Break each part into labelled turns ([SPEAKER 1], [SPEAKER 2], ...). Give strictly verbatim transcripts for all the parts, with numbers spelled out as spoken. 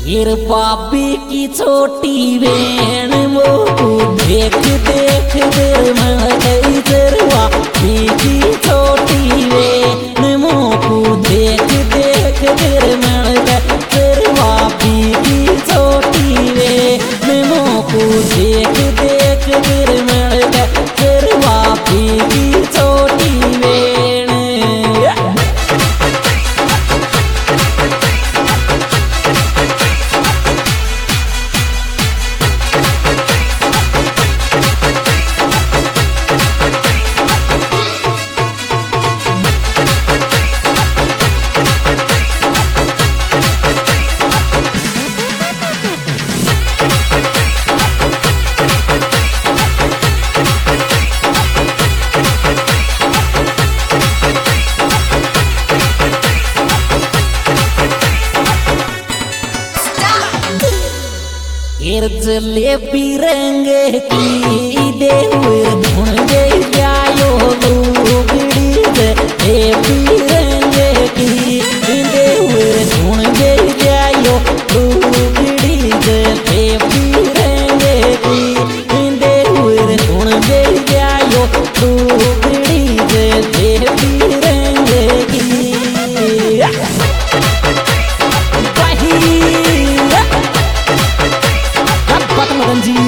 [SPEAKER 1] हीर पापी की छोटी बहन मोकू देख देख देर मन गई तेरवा की छोटी बहन मोकू देख देख देर मन गई तेरवा की छोटी बहन मोकू देख देख देर मन गई तेरवा की छोटी बहन। जलेबी रंग की देवर धुन दे जायो लुगड़ी जलेबी रंग की देवर धुन दे जायो लुगड़ी जलेबी रंग की देवर धुन दे जायो लुगड़ी जलेबी रंग की। मदन जी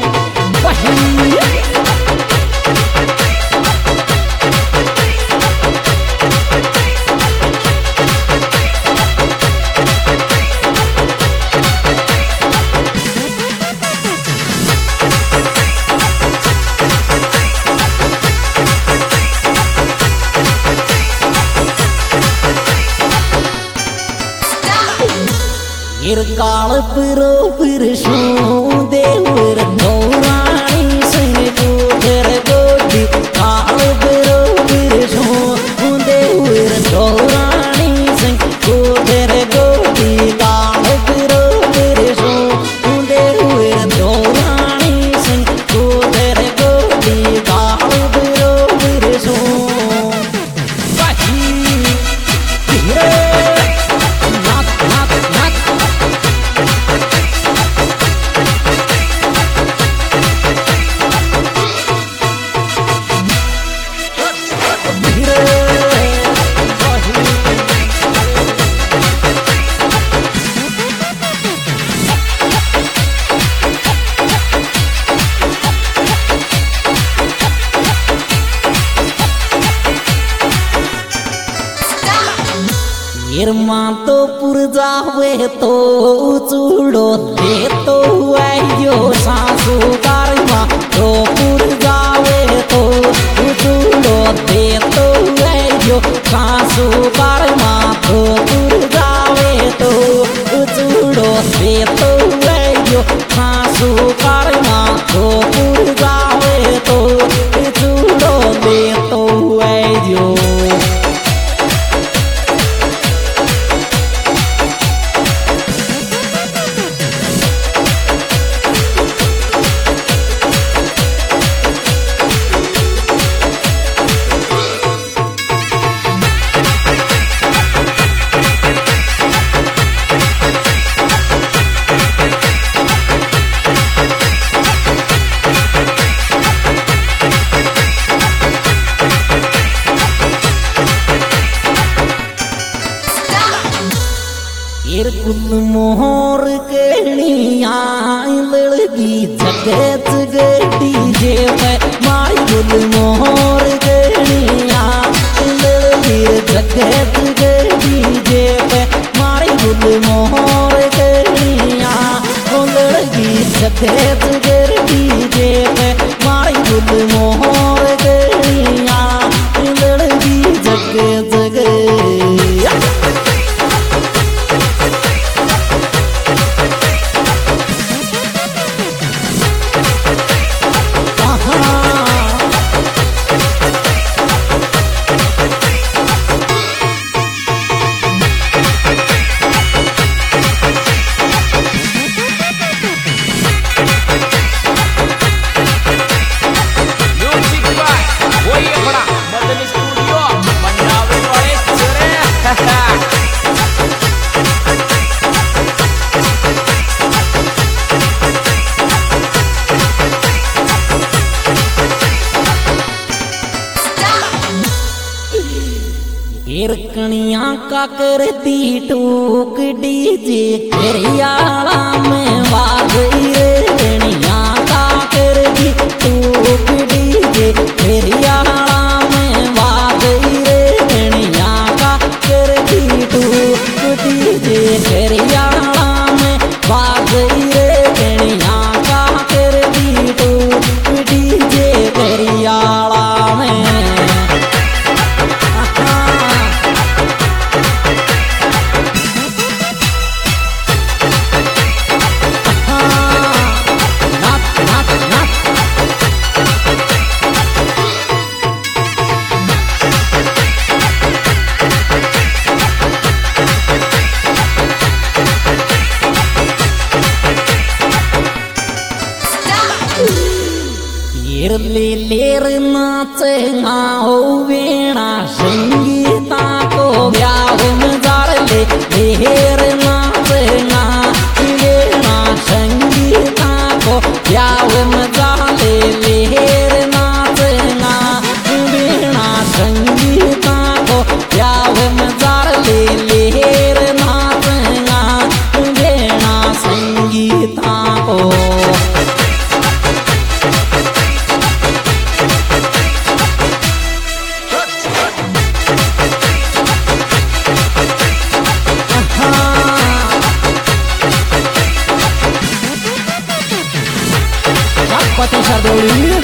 [SPEAKER 1] काल पिरो पिरशू देवर दौरानी सिंह गोधर गोदी काल पिरो पिरशू देवर दौरानी सिंह गोधर गोदी काल पिरो पिरशू देवर दौरानी सिंह गोधर गोदी काल पिरो पिरशू। माँ तो पुर जावे तो चूड़ो दे तो आयो सासू कार माँ तो पुर जावे तो चूड़ो दे तो आयो सासू कार माँ तो पुर जावे तो चूड़ो दे तो आयो सासू कार माँ तो पुर जावे तो चूड़ो दे तो आयो। कुल मोहर केणिया लड़की जगत गड़ी जे माई गुल मोहर केणिया लड़की जगत गड़ी जे माई गुल मोहर केणिया लड़की जगत गड़ी जे माई गुल मोहर केणिया लड़की जग जग।
[SPEAKER 2] Music
[SPEAKER 1] हिरनिया का करती टूक डीजे हरियाणा में बाज रे हिरनिया का करती टूक डीजे हरियाणा में बाज रे हिरनिया का करती टूक डीजे हरियाणा में बाज रे हिरनिया का करती टूक डीजे हरियाणा में। लेर लेर नाचे गाओ वीणा संगीता को ब्याह में जार ले लेर नाचे गा वीणा संगीता को ब्याह में जार ले लेर नाचे गा वीणा संगीता को ब्याह में जार ले लेर नाचे गा वीणा संगीता को। Pati Sardouli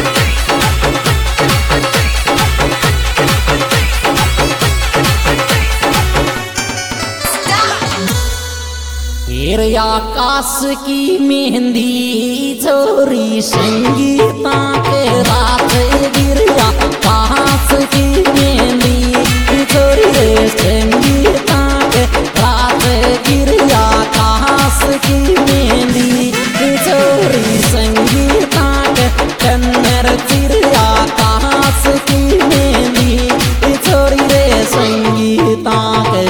[SPEAKER 1] फिर आकाश की मेहंदी छोरी संगीता के रात गिरिया काश की मेहंदी छोरी रे संगीता के रात गिरिया काश की मेहंदी छोरी संगीता के कन्नर चिरिया काश की मेहंदी छोरी रे संगीता के।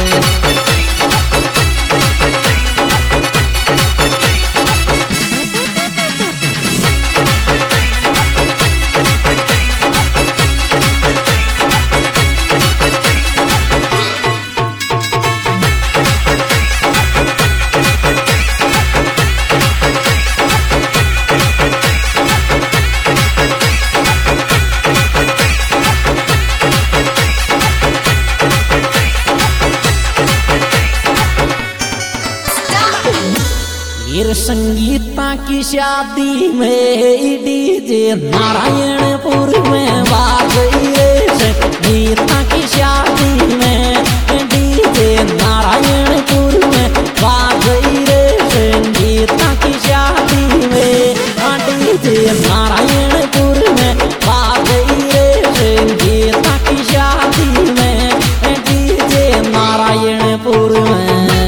[SPEAKER 1] फिर संगीता की शादी में डीजे नारायणपुर में बाज रे संगीता की शादी में डीजे नारायणपुर में बाज रे संगीता की शादी में डीजे नारायणपुर में बाज रे संगीता की शादी में डीजे नारायणपुर में।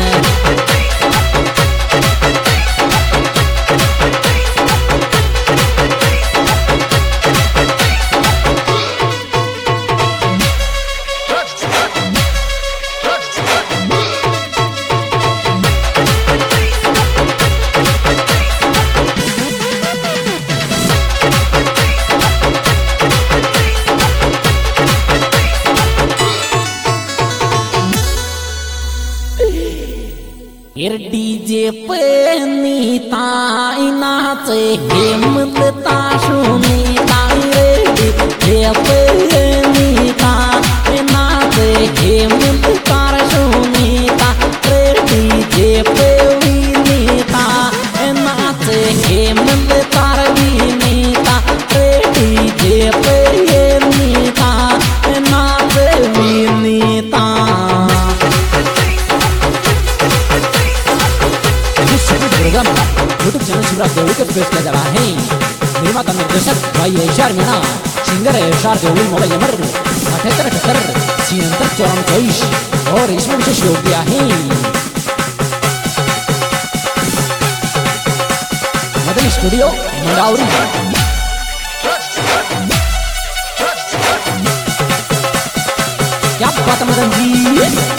[SPEAKER 1] फिर डीजे पे नीता नाचे हेमलता सुनीता रे डीजे पे नीता नाचे हेमलता सुनीता रे डीजे पे नीता नाचे हेमलता विनीता रे डीजे पे नीता नाचे विनीता। यूट्यूब चैनल शिवराज देवड़ी के पेश किया जा रहा है। निर्माता निर्देशक भाई Eshar Meena, singer Eshar Devdi, mobile number अठहत्तर अठहत्तर छिहत्तर चौरानवे तेईस और इसमें विशेष योग दिया है मदन स्टूडियो मंडाउरी। क्या बात है मदन जी।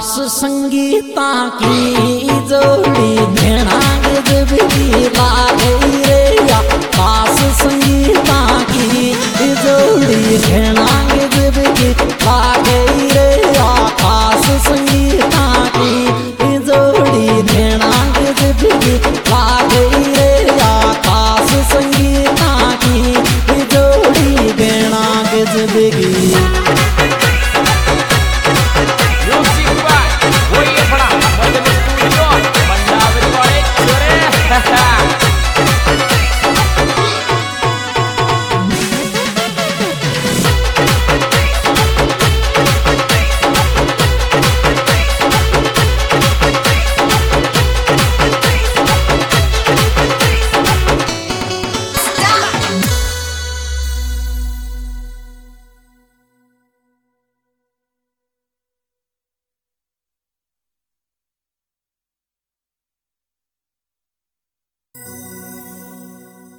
[SPEAKER 1] खास संगीता की जोड़ी भेड़ा गजबी लागे रे या खास संगीता की जोड़ी भेड़ा गजबी लागे रे या खास संगीता